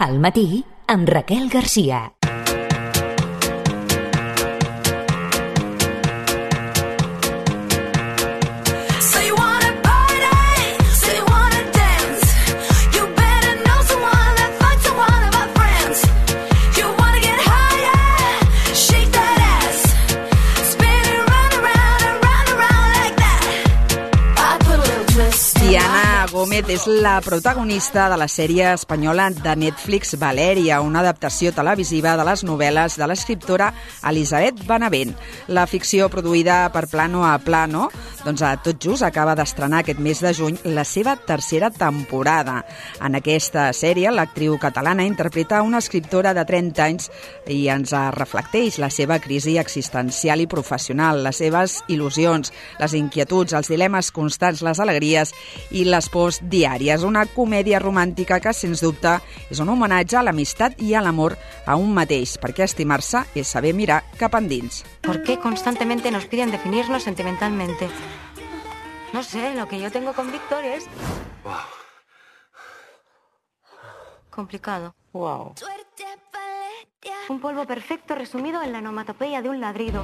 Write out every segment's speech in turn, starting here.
Al matí, amb Raquel Garcia. Gómez és la protagonista de la sèrie espanyola de Netflix Valèria, una adaptació televisiva de les novel·les de l'escriptora Elisabet Benavent. La ficció produïda per Plano a Plano, doncs tot just acaba d'estrenar aquest mes de juny la seva tercera temporada. En aquesta sèrie, l'actriu catalana interpreta una escriptora de 30 anys i ens reflecteix la seva crisi existencial i professional, les seves il·lusions, les inquietuds, els dilemes constants, les alegries i les pors diàries. Una comèdia romàntica que, sens dubte, és un homenatge a l'amistat i a l'amor a un mateix, perquè estimar-se és saber mirar cap endins. ¿Por qué constantemente nos piden definirnos sentimentalmente? No sé, lo que yo tengo con Víctor es... Wow. complicado. Wow. Un polvo perfecto resumido en la onomatopeia de un ladrido.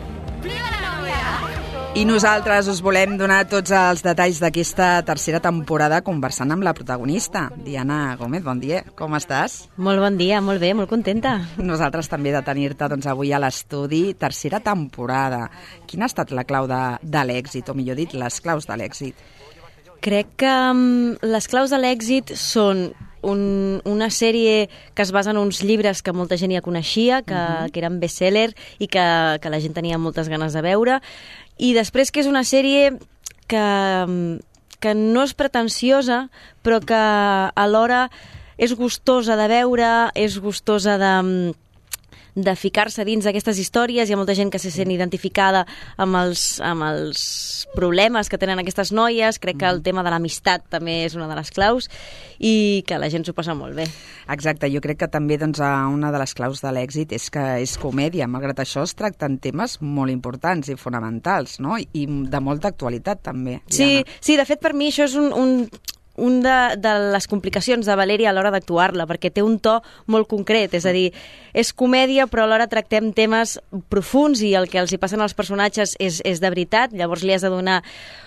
I nosaltres us volem donar tots els detalls d'aquesta tercera temporada conversant amb la protagonista, Diana Gómez. Bon dia, com estàs? Molt bon dia, molt bé, molt contenta. Nosaltres també de tenir-te avui a l'estudi. Tercera temporada. Quina ha estat la clau de l'èxit, o millor dit, les claus de l'èxit? Crec que les claus de l'èxit són una sèrie que es basa en uns llibres que molta gent ja coneixia, que eren best-seller i que la gent tenia moltes ganes de veure, i després que és una sèrie que no és pretensiosa, però que alhora és gustosa de veure, és gustosa de ficar-se dins d'aquestes històries. Hi ha molta gent que se sent identificada amb els problemes que tenen aquestes noies. Crec que el tema de l'amistat també és una de les claus i que la gent s'ho passa molt bé. Exacte, jo crec que també una de les claus de l'èxit és que és comèdia. Malgrat això es tracten temes molt importants i fonamentals, no? I de molta actualitat també. Sí, de fet per mi això és un de les complicacions de Valèria a l'hora d'actuar-la, perquè té un to molt concret, és a dir, és comèdia però alhora tractem temes profuns i el que els hi passen als personatges és de veritat, llavors li has de donar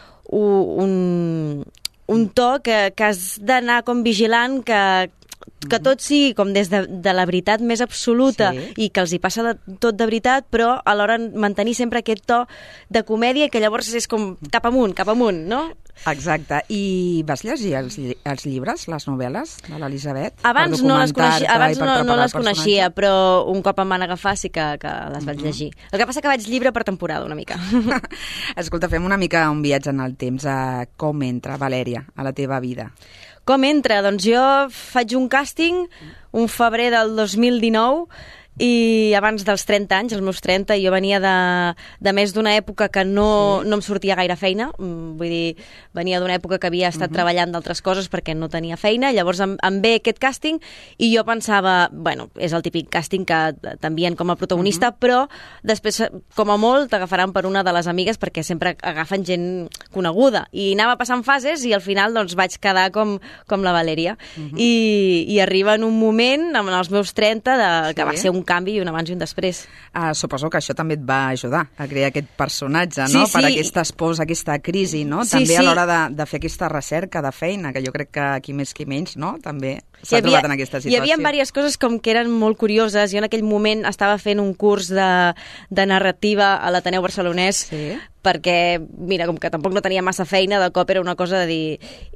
un to que has d'anar com vigilant, que tot sigui com des de la veritat més absoluta, sí, i que els hi passa tot de veritat, però alhora mantenir sempre aquest to de comèdia i que llavors és com cap amunt, no? Exacte. I vas llegir els llibres, les novel·les de l'Elisabet? Abans no les coneixia, però un cop em van agafar sí que les vaig llegir. El que passa que vaig llibre per temporada, una mica. Escolta, fem una mica un viatge en el temps. Com entra Valèria a la teva vida? Com entra? Doncs jo faig un càsting un febrer del 2019 i abans dels 30 anys, els meus 30, jo venia de més d'una època que no em sortia gaire feina, vull dir, venia d'una època que havia estat treballant d'altres coses perquè no tenia feina, llavors em ve aquest càsting i jo pensava, bueno, és el típic càsting que t'envien com a protagonista, però després, com a molt, t'agafaran per una de les amigues perquè sempre agafen gent coneguda, i anava passant fases i al final doncs vaig quedar com la Valèria, i arriba en un moment, amb els meus 30, que va ser un canvi i un abans i un després. Suposo que això també et va ajudar a crear aquest personatge, no? Sí. Per aquestes pors, aquesta crisi, no? Sí, també a l'hora de fer aquesta recerca de feina, que jo crec que qui més qui menys, no? També s'ha trobat en aquesta situació. Hi havia diverses coses com que eren molt curioses. Jo en aquell moment estava fent un curs de narrativa a l'Ateneu Barcelonès, perquè, mira, com que tampoc no tenia massa feina, de cop era una cosa de dir...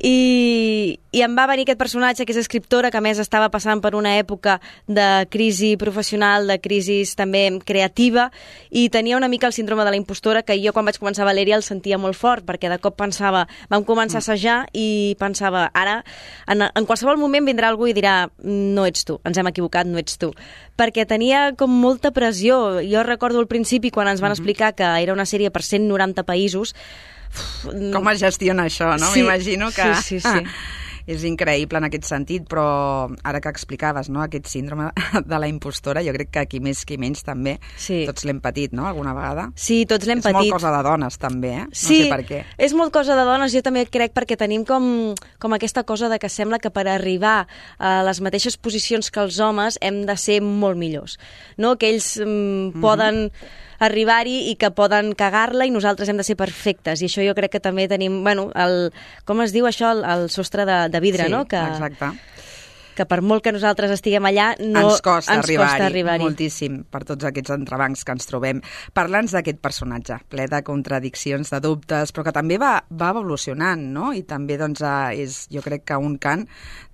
I em va venir aquest personatge, que és escriptora, que a més estava passant per una època de crisi professional, de crisi també creativa, i tenia una mica el síndrome de la impostora, que jo quan vaig començar Valèria el sentia molt fort, perquè de cop pensava, vam començar a assajar i pensava, ara, en qualsevol moment vindrà algú i dirà, no ets tu, ens hem equivocat, no ets tu. Perquè tenia com molta pressió. Jo recordo al principi, quan ens van explicar que era una sèrie per 190 països... Com es gestiona això, no? Sí, m'imagino que... Sí. És increïble en aquest sentit, però ara que explicaves, no?, aquest síndrome de la impostora, jo crec que qui més qui menys també, tots l'hem patit, no?, alguna vegada. Sí, tots l'hem patit. És molt cosa de dones, també, No sé per què. És molt cosa de dones, jo també crec, perquè tenim com aquesta cosa de que sembla que per arribar a les mateixes posicions que els homes hem de ser molt millors, no?, que ells poden arribar-hi i que poden cagar-la i nosaltres hem de ser perfectes, i això jo crec que també tenim, com es diu això, el sostre de vidre, no? Exacte. Que per molt que nosaltres estiguem allà, ens costa arribar-hi moltíssim per tots aquests entrebancs que ens trobem. Parla'ns d'aquest personatge, ple de contradiccions, de dubtes, però que també va evolucionant, no? I també és, jo crec que un cant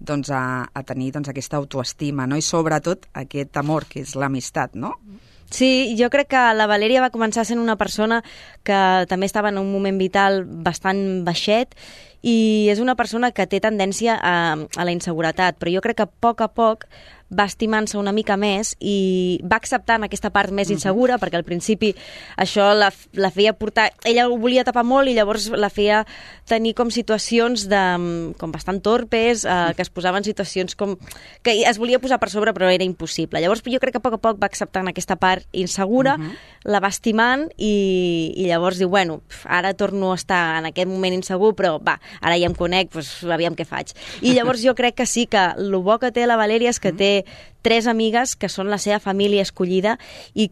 a tenir aquesta autoestima, no? I sobretot aquest amor, que és l'amistat, no? Sí, jo crec que la Valèria va començar sent una persona que també estava en un moment vital bastant baixet i és una persona que té tendència a la inseguretat, però jo crec que a poc va estimant-se una mica més i va acceptant aquesta part més insegura, perquè al principi això la feia portar... Ella ho volia tapar molt i llavors la feia tenir com situacions com bastant torpes, que es posava en situacions com... que es volia posar per sobre però era impossible. Llavors jo crec que a poc va acceptant aquesta part insegura, la va estimant i llavors diu, bueno, ara torno a estar en aquest moment insegur, però va, ara ja em conec, doncs aviam què faig. I llavors jo crec que sí que el bo que té la Valèria és que té 3 amigues que són la seva família escollida i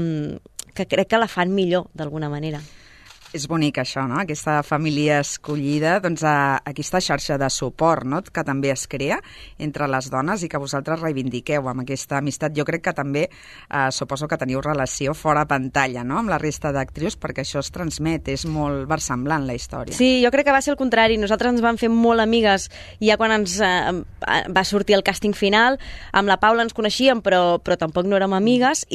que crec que la fan millor, d'alguna manera. És bonic això, no?, aquesta família escollida, aquesta xarxa de suport, no?, que també es crea entre les dones i que vosaltres reivindiqueu amb aquesta amistat. Jo crec que també suposo que teniu relació fora pantalla, no?, amb la resta d'actrius, perquè això es transmet, és molt versemblant la història. Sí, jo crec que va ser el contrari. Nosaltres ens vam fer molt amigues ja quan ens va sortir el càsting final. Amb la Paula ens coneixíem, però tampoc no érem amigues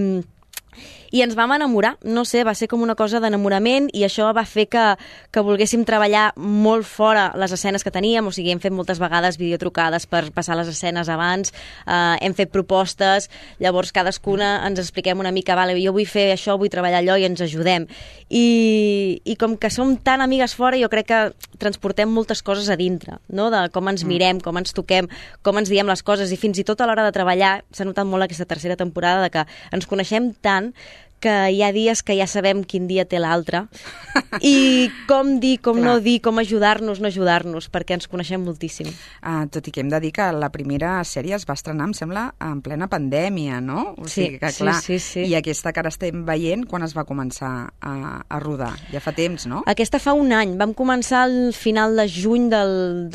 i ens vam enamorar, no sé, va ser com una cosa d'enamorament i això va fer que volguéssim treballar molt fora les escenes que teníem, o sigui, hem fet moltes vegades videotrucades per passar les escenes abans, hem fet propostes, llavors cadascuna ens expliquem una mica, vale, jo vull fer això, vull treballar allò i ens ajudem. I com que som tan amigues fora, jo crec que transportem moltes coses a dintre, no?, de com ens mirem, com ens toquem, com ens diem les coses, i fins i tot a l'hora de treballar s'ha notat molt aquesta tercera temporada de que ens coneixem tant que hi ha dies que ja sabem quin dia té l'altre i com dir, com no dir, com ajudar-nos, no ajudar-nos, perquè ens coneixem moltíssim. Tot i que hem de dir que la primera sèrie es va estrenar, em sembla, en plena pandèmia, no? O sigui que, clar, sí. I aquesta que ara estem veient, quan es va començar a rodar? Ja fa temps, no? Aquesta fa un any. Vam començar al final de juny del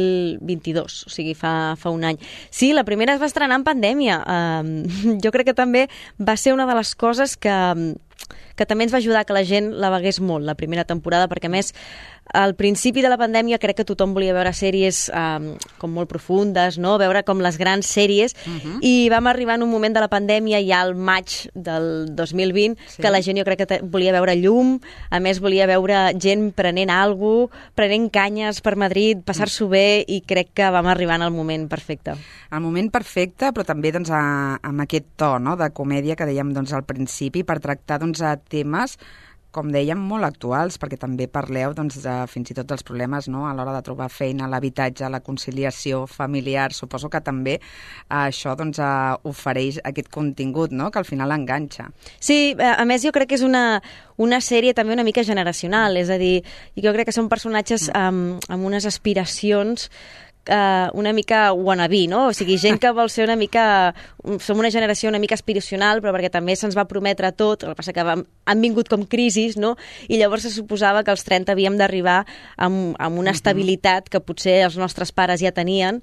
2022, o sigui, fa un any. Sí, la primera es va estrenar en pandèmia. Jo crec que també va ser una de les coses que també ens va ajudar que la gent la vegués molt, la primera temporada, perquè a més al principi de la pandèmia crec que tothom volia veure sèries com molt profundes, no? Veure com les grans sèries, i vam arribar en un moment de la pandèmia ja al maig del 2020 que la gent jo crec que volia veure llum, a més volia veure gent prenent alguna cosa, prenent canyes per Madrid, passar-s'ho bé, i crec que vam arribar en el moment perfecte. El moment perfecte, però també amb aquest to, no?, de comèdia que dèiem al principi, per tractar temes, com dèiem, molt actuals, perquè també parleu de fins i tot dels problemes, no?, a l'hora de trobar feina, l'habitatge, la conciliació familiar. Suposo que també això ofereix aquest contingut, no?, que al final enganxa. Sí, a més jo crec que és una sèrie també una mica generacional, és a dir, jo crec que són personatges amb unes aspiracions una mica wannabe, no? O sigui, gent que vol ser una mica... Som una generació una mica aspiracional, però perquè també se'ns va prometre tot, el que passa que han vingut com crisis, no? I llavors se suposava que als 30 havíem d'arribar amb una estabilitat que potser els nostres pares ja tenien,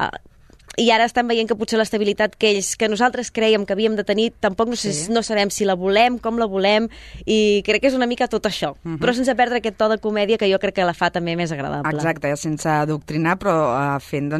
i ara estem veient que potser l'estabilitat que nosaltres crèiem que havíem de tenir tampoc no sabem si la volem, com la volem, i crec que és una mica tot això, però sense perdre aquest to de comèdia que jo crec que la fa també més agradable. Exacte, sense adoctrinar, però fent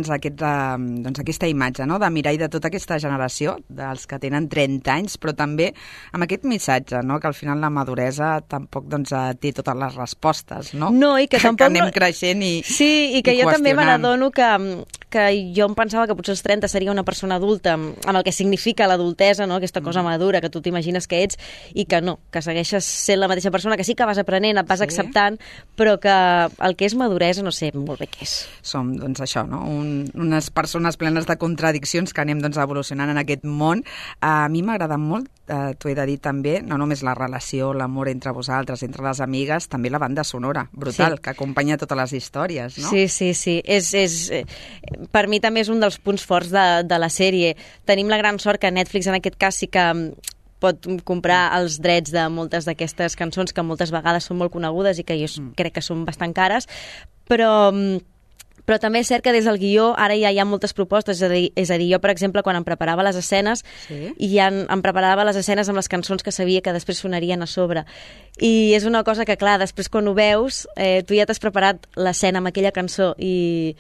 aquesta imatge, no?, de mirall de tota aquesta generació, dels que tenen 30 anys, però també amb aquest missatge, no?, que al final la maduresa tampoc té totes les respostes, no? No, i que tampoc... Que anem creixent i sí, i que jo també me n'adono que que jo em pensava que potser als 30 seria una persona adulta, amb el que significa l'adultesa, no? Aquesta cosa madura que tu t'imagines que ets, i que no, que segueixes sent la mateixa persona, que sí que vas aprenent, et vas acceptant, però que el que és maduresa no sé molt bé què és. Som, doncs, això, no? Unes persones plenes de contradiccions que anem, doncs, evolucionant en aquest món. A mi m'ha agradat molt, t'ho he de dir també, no només la relació, l'amor entre vosaltres, entre les amigues, també la banda sonora, brutal, que acompanya totes les històries, no? Sí. Per mi també és un dels punts forts de la sèrie. Tenim la gran sort que Netflix en aquest cas sí que pot comprar els drets de moltes d'aquestes cançons que moltes vegades són molt conegudes i que jo crec que són bastant cares, però també és cert que des del guió ara ja hi ha moltes propostes, és a dir, jo, per exemple, quan em preparava les escenes, em preparava les escenes amb les cançons que sabia que després sonarien a sobre. I és una cosa que, clar, després quan ho veus, tu ja t'has preparat l'escena amb aquella cançó i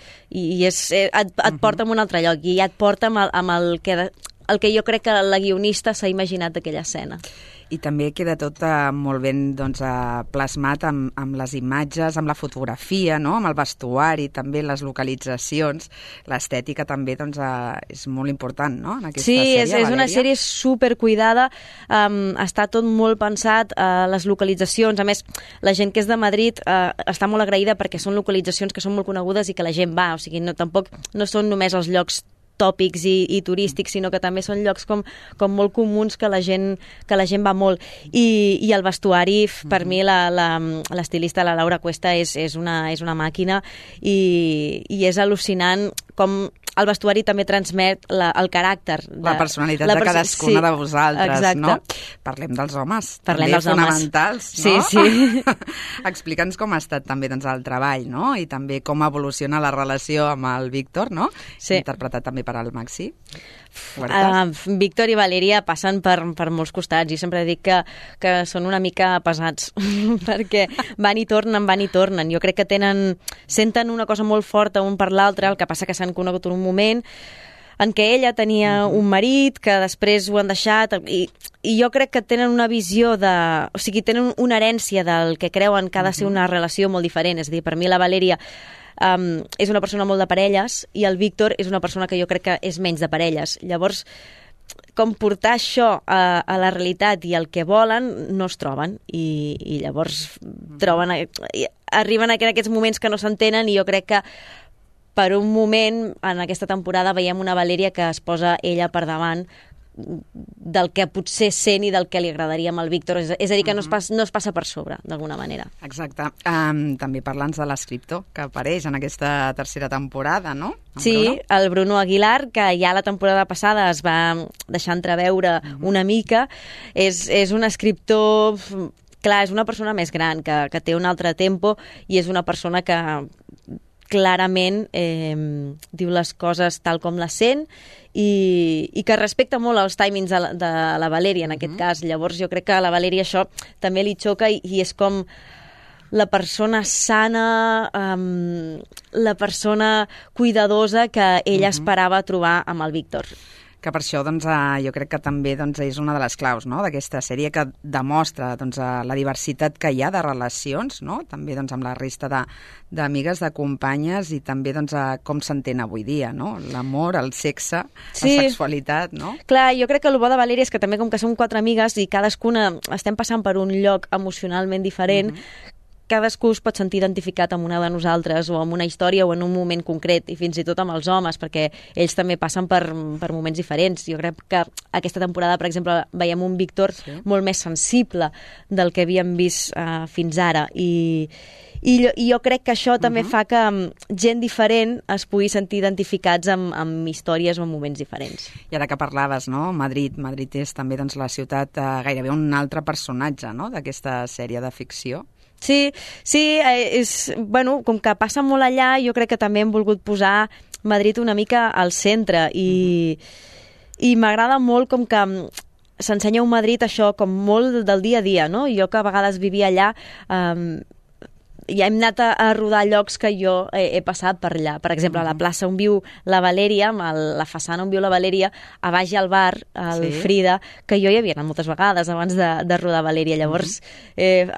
et porta a un altre lloc, i ja et porta amb el que jo crec que la guionista s'ha imaginat d'aquella escena. I també queda tot molt ben, doncs, plasmat amb les imatges, amb la fotografia, no? Amb el vestuari, també les localitzacions, l'estètica també, doncs, és molt important, no? En aquesta sèrie, Valeria. És una sèrie supercuidada, està tot molt pensat, les localitzacions, a més, la gent que és de Madrid està molt agraïda perquè són localitzacions que són molt conegudes i que la gent va, o sigui, tampoc no són només els llocs tòpics i turístics, sinó que també són llocs com molt comuns que la gent va molt. I el vestuari, per mi, l'estilista, la Laura Cuesta, és una màquina i és al·lucinant com el vestuari també transmet el caràcter. La personalitat de cadascuna de vosaltres, exacte. No? Parlem dels homes. Parlem dels fonamentals, homes. No? Sí. Explica'ns com ha estat també, doncs, el treball, no? I també com evoluciona la relació amb el Víctor, no? Sí. Interpretat també per al Maxi. Víctor i Valeria passen per molts costats. Jo sempre dic que són una mica pesats perquè van i tornen. Jo crec que senten una cosa molt forta un per l'altre, el que passa que s'han conegut en un moment en què ella tenia un marit, que després ho han deixat, i jo crec que tenen una visió o sigui, tenen una herència del que creuen que ha de ser una relació molt diferent. És a dir, per mi la Valeria és una persona molt de parelles i el Víctor és una persona que jo crec que és menys de parelles. Llavors, com portar això a la realitat i el que volen, no es troben. I llavors arriben en aquests moments que no s'entenen, i jo crec que per un moment en aquesta temporada veiem una Valeria que es posa ella per davant del que potser sent i del que li agradaria amb el Víctor. És a dir, que no es passa per sobre, d'alguna manera. Exacte. També parla'ns de l'escriptor que apareix en aquesta tercera temporada, no? Sí, el Bruno Aguilar, que ja la temporada passada es va deixar entreveure una mica. És un escriptor... Clar, és una persona més gran, que té un altre tempo, i és una persona que clarament diu les coses tal com les sent i que respecta molt els timings de la Valeria, en aquest cas. Llavors jo crec que a la Valeria això també li xoca i és com la persona sana, la persona cuidadosa que ella esperava trobar amb el Víctor. Que per això, doncs, jo crec que també, doncs, és una de les claus, no?, d'aquesta sèrie, que demostra, doncs, la diversitat que hi ha de relacions, no?, també, doncs, amb la resta d'amigues, de companyes, i també, doncs, com s'entén avui dia, no?, l'amor, el sexe, la sexualitat, no? Clar, jo crec que el bo de Valeria és que també, com que som 4 amigues i cadascuna estem passant per un lloc emocionalment diferent, cadascú es pot sentir identificat amb una de nosaltres o amb una història o en un moment concret, i fins i tot amb els homes, perquè ells també passen per moments diferents. Jo crec que aquesta temporada, per exemple, veiem un Víctor molt més sensible del que havíem vist fins ara, i jo crec que això també fa que gent diferent es pugui sentir identificats amb històries o amb moments diferents. I ara que parlaves, no?, Madrid és també, doncs, la ciutat, gairebé un altre personatge, no?, d'aquesta sèrie de ficció. Sí, bueno, com que passa molt allà, jo crec que també hem volgut posar Madrid una mica al centre, i m'agrada molt com que s'ensenya un Madrid això com molt del dia a dia, no? Jo que a vegades vivia allà, ja hem anat a rodar llocs que jo he passat per allà. Per exemple, a la plaça on viu la Valeria, a la façana on viu la Valeria, a baix al bar, al Frida, que jo hi havia anat moltes vegades abans de rodar Valeria. Llavors,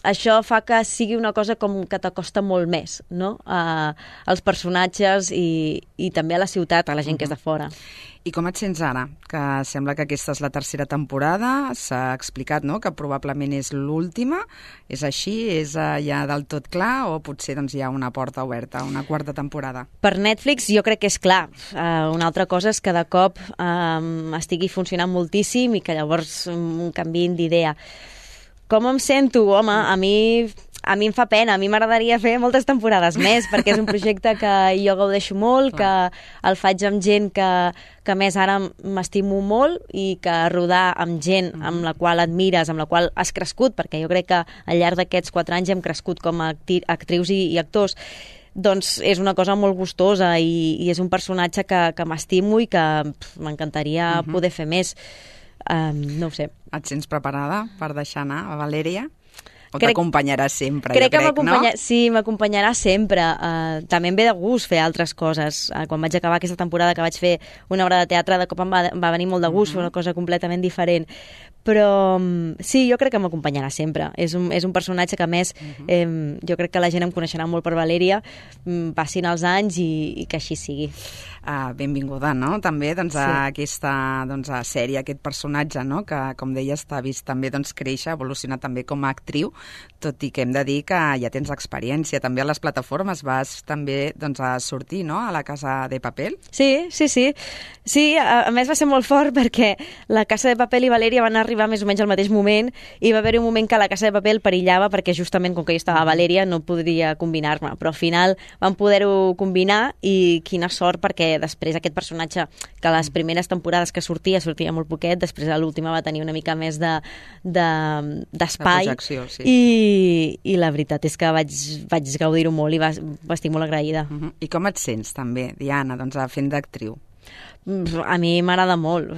això fa que sigui una cosa com que t'acosta molt més, no? Als personatges i també a la ciutat, a la gent que és de fora. I com et sents ara? Que sembla que aquesta és la tercera temporada, s'ha explicat, no?, que probablement és l'última. És així? És ja del tot clar? O potser doncs, hi ha una porta oberta, una quarta temporada? Per Netflix jo crec que és clar. Una altra cosa és que de cop estigui funcionant moltíssim i que llavors canviïn d'idea. Com em sento? Home, a mi em fa pena, a mi m'agradaria fer moltes temporades més, perquè és un projecte que jo gaudeixo molt, que el faig amb gent que més ara m'estimo molt i que rodar amb gent amb la qual admires, amb la qual has crescut, perquè jo crec que al llarg d'aquests 4 anys hem crescut com a actrius i actors, doncs és una cosa molt gustosa i és un personatge que m'estimo i que m'encantaria poder fer més. No ho sé. Et sents preparada per deixar anar a Valèria? O t'acompanyarà sempre, no? Sí, m'acompanyarà sempre. També em ve de gust fer altres coses. Quan vaig acabar aquesta temporada que vaig fer una obra de teatre, de cop em va venir molt de gust fer una cosa completament diferent. Però sí, jo crec que m'acompanyarà sempre. És un personatge que, a més, jo crec que la gent em coneixerà molt per Valèria, passin els anys i que així sigui. Benvinguda, no?, també a aquesta sèrie, aquest personatge, no?, que, com deies, t'ha vist també créixer, evolucionar també com a actriu, tot i que hem de dir que ja tens experiència. També a les plataformes vas també a sortir, no?, a La Casa de Papel. Sí. Sí, a més va ser molt fort perquè La Casa de Papel i Valèria van arribar més o menys al mateix moment i va haver un moment que La Casa de Papel perillava perquè justament com que jo estava a Valèria no podria combinar-me, però al final vam poder-ho combinar i quina sort perquè després aquest personatge que a les primeres temporades que sortia molt poquet, després a l'última va tenir una mica més d'espai i la veritat és que vaig gaudir-ho molt i estic molt agraïda. I com et sents també, Diana, fent d'actriu? A mi m'agrada molt.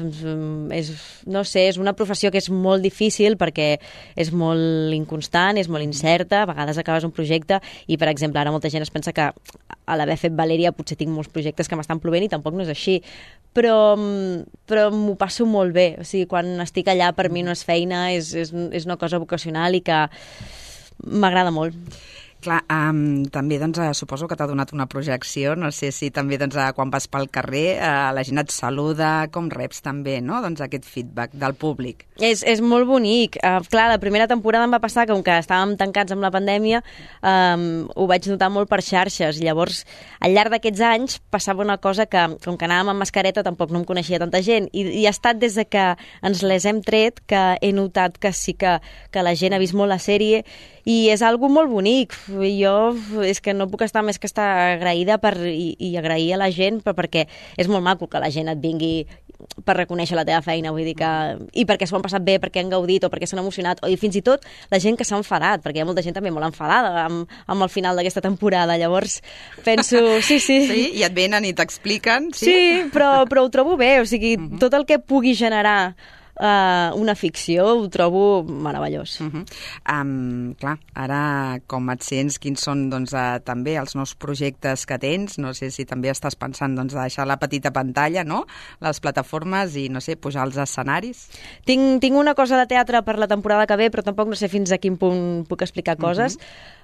No sé, és una professió que és molt difícil perquè és molt inconstant, és molt incerta, a vegades acabes un projecte i, per exemple, ara molta gent es pensa que a l'haver fet Valèria potser tinc molts projectes que m'estan plovent i tampoc no és així. Però m'ho passo molt bé. O sigui, quan estic allà per mi no és feina, és una cosa vocacional i que m'agrada molt. Clar, també suposo que t'ha donat una projecció, no sé si també quan vas pel carrer la gent et saluda, com reps també, no?, aquest feedback del públic. És molt bonic. Clar, la primera temporada em va passar que, com que estàvem tancats amb la pandèmia, ho vaig notar molt per xarxes. Llavors, al llarg d'aquests anys passava una cosa que, com que anàvem amb mascareta, tampoc no em coneixia tanta gent. I ha estat des de que ens les hem tret que he notat que sí que la gent ha vist molt la sèrie i és algo molt bonic. Jo és que no puc estar més que estar agraïda i agrair a la gent perquè és molt maco que la gent et vingui per reconèixer la teva feina, vull dir que... I perquè s'ho han passat bé, perquè han gaudit o perquè s'han emocionat, o fins i tot la gent que s'ha enfadat, perquè hi ha molta gent també molt enfadada amb el final d'aquesta temporada. Llavors penso... Sí, i et venen i t'expliquen. Sí, però ho trobo bé, o sigui, tot el que pugui generar una ficció ho trobo meravellós. Clar, ara com et sents, quins són també els nous projectes que tens? No sé si també estàs pensant deixar la petita pantalla, no?, les plataformes i, no sé, pujar als escenaris? Tinc una cosa de teatre per la temporada que ve, però tampoc no sé fins a quin punt puc explicar coses.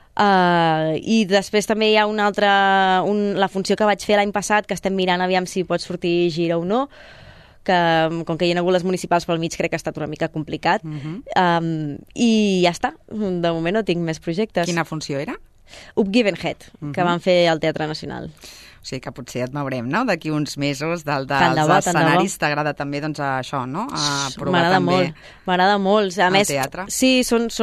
I després també hi ha una altra, la funció que vaig fer l'any passat, que estem mirant aviam si pot sortir gira o no, que com que hi ha hagut les municipals pel mig crec que ha estat una mica complicat. I ja està, de moment no tinc més projectes. Quina funció era? Up Given Head, que van fer al Teatre Nacional. O sigui que potser et veurem, no?, d'aquí uns mesos dels escenaris. T'agrada també això, no?, a provar també m'agrada molt. A més, teatre. Sí,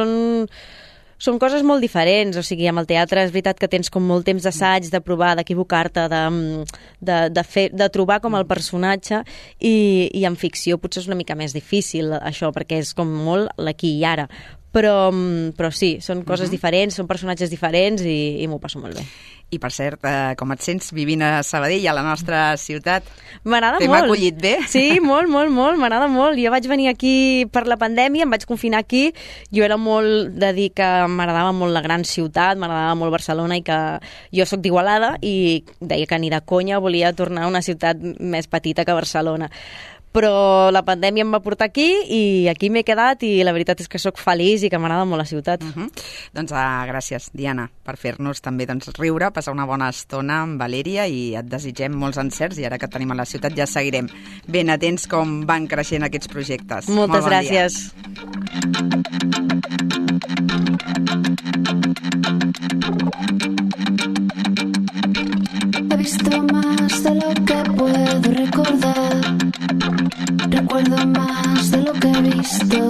són coses molt diferents, o sigui, amb el teatre és veritat que tens com molt temps d'assaig, de provar, d'equivocar-te, de trobar com el personatge i en ficció potser és una mica més difícil això, perquè és com molt l'aquí i ara. Però sí, són coses diferents, són personatges diferents i m'ho passo molt bé. I, per cert, com et sents vivint a Sabadell, a la nostra ciutat? M'agrada molt. T'hem acollit bé? Sí, molt, m'agrada molt. Jo vaig venir aquí per la pandèmia, em vaig confinar aquí. Jo era molt de dir que m'agradava molt la gran ciutat, m'agradava molt Barcelona i que jo sóc d'Igualada i deia que ni de conya volia tornar a una ciutat més petita que Barcelona. però la pandèmia em va portar aquí i aquí m'he quedat i la veritat és que sóc feliç i que m'agrada molt la ciutat. Doncs gràcies, Diana, per fer-nos també riure, passar una bona estona amb Valèria i et desitgem molts encerts i ara que et tenim a la ciutat ja seguirem ben atents com van creixent aquests projectes. Moltes gràcies. He visto más de lo que puedo recordar. Recuerdo más de lo que he visto.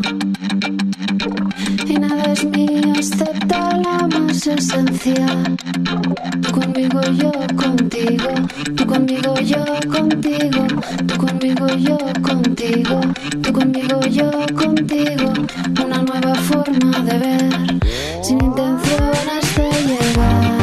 Y nada es mío excepto la más esencial. Tú conmigo, yo contigo. Tú conmigo, yo contigo. Tú conmigo, yo contigo. Tú conmigo, yo contigo. Una nueva forma de ver, sin intenciones de llegar.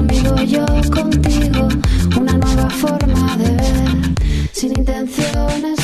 Sin intenciones